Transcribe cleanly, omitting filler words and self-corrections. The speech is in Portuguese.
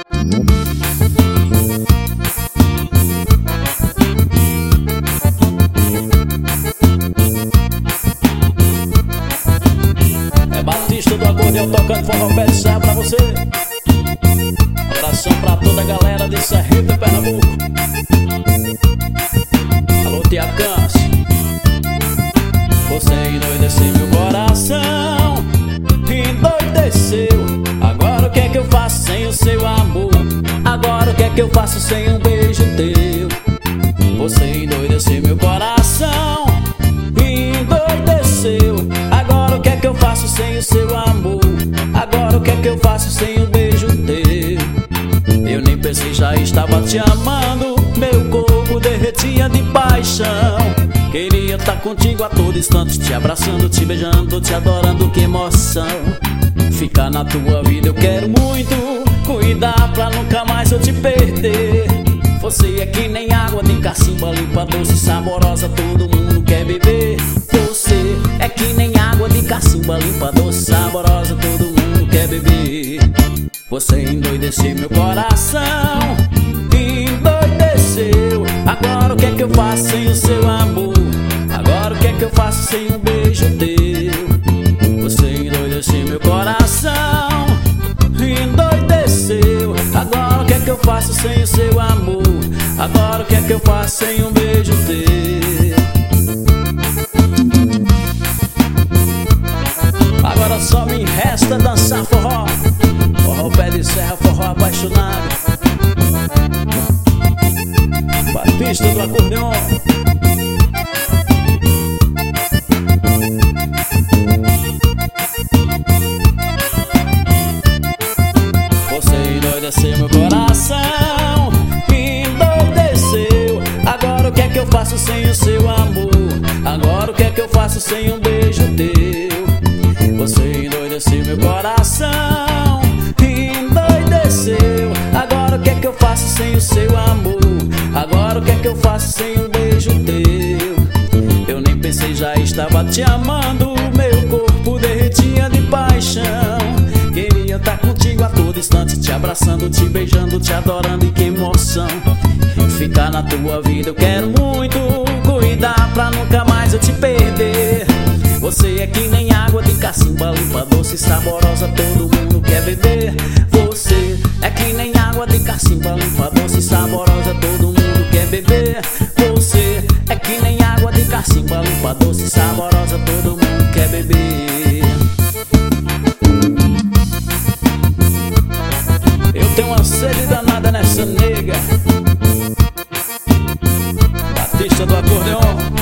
É Batista do Acordeão tocando forró pé de serra pra você. Abração pra toda a galera de Serrita, Pernambuco. Alô, Tia Câncio. Você endoideceu meu coração, endoideceu. Agora o que é que eu faço sem o seu amor? Agora o que é que eu faço sem um beijo teu? Você endoideceu meu coração, endoideceu. Agora o que é que eu faço sem o seu amor? Agora o que é que eu faço sem um beijo teu? Eu nem pensei, já estava te amando. Meu corpo derretia de paixão. Queria estar contigo a todo instante, te abraçando, te beijando, te adorando, que emoção. Ficar na tua vida eu quero muito, cuidar pra nunca mais eu te perder. Você é que nem água de cacimba, limpa, doce, saborosa, todo mundo quer beber. Você é que nem água de cacimba, limpa, doce, saborosa, todo mundo quer beber. Você endoideceu meu coração, endoideceu. Agora o que é que eu faço sem o seu amor? Agora o que é que eu faço sem um beijo teu? Você endoideceu meu coração, endoideceu. Agora o que é que eu faço sem o seu amor? Agora o que é que eu faço sem um beijo teu? Agora só me resta dançar forró, forró pé de serra, forró apaixonado. Batista do Acordeão. Você endoideceu meu coração, endoideceu. Agora o que é que eu faço sem o seu amor? Agora o que é que eu faço sem um beijo teu? Você endoideceu meu coração, endoideceu. Agora o que é que eu faço sem o seu amor? Agora o que é que eu faço sem um beijo teu? Eu nem pensei, já estava te amando. Meu corpo derretia de paixão. Queria estar contigo a todo instante, te abraçando, te beijando, te adorando, e que emoção. Ficar na tua vida eu quero muito, cuidar pra nunca mais eu te perder. Você é que nem água de cacimba, limpa, doce, saborosa, todo mundo quer beber. Você é que nem água de cacimba, limpa, doce, saborosa, todo mundo quer beber. Você é que nem água de cacimba, limpa, doce, saborosa, todo mundo quer beber. Eu tenho uma sede danada nessa nega. Batista do Acordeão.